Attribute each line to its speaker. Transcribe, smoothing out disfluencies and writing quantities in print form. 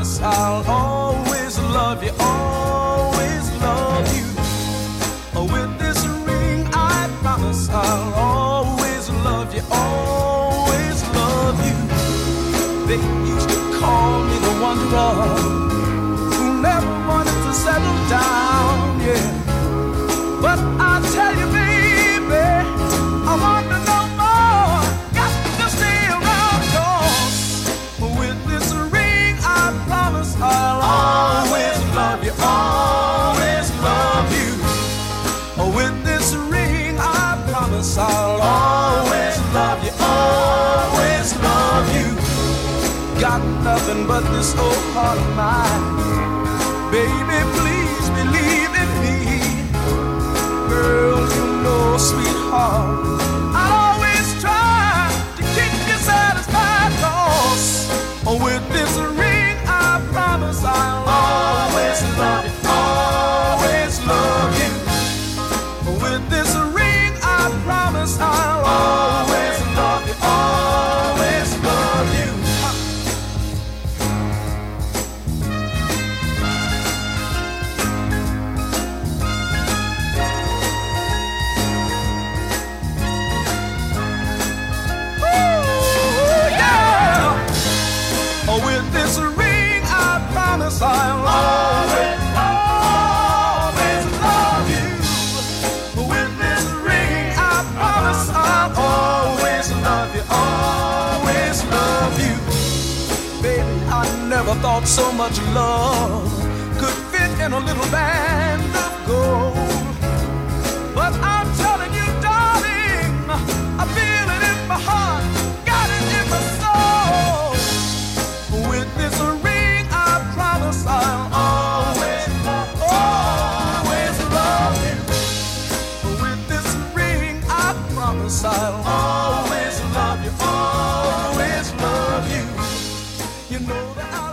Speaker 1: promise I'll always love you, always love you. With this ring, I promise I'll always love you, always love you. They used to call me the wanderer who never wanted to settle down, yeah. But I tell you, baby, I want to know more. Got to stay around, 'cause with this ring, I promise I'll always love you, always love you. With this ring, I promise I'll always love you, always love you. Got nothing but this old heart of mine. Baby, please believe in me. Girl, you know, sweetheart, I'll always try to keep you satisfied, 'cause with this ring, I promise I'll always love you, always love you. With this ring, I promise I'll always love you, always love you. With this ring, I promise I'll always, always love you. With this ring, I promise I'll always love you, always love you. Baby, I never thought so much love could fit in a little band of gold. But I'm telling you, darling, I feel it in my heart, got it in my soul. With this ring, I promise I'll always, always love you. With this ring, I promise I'll always love you, always love you. You know that I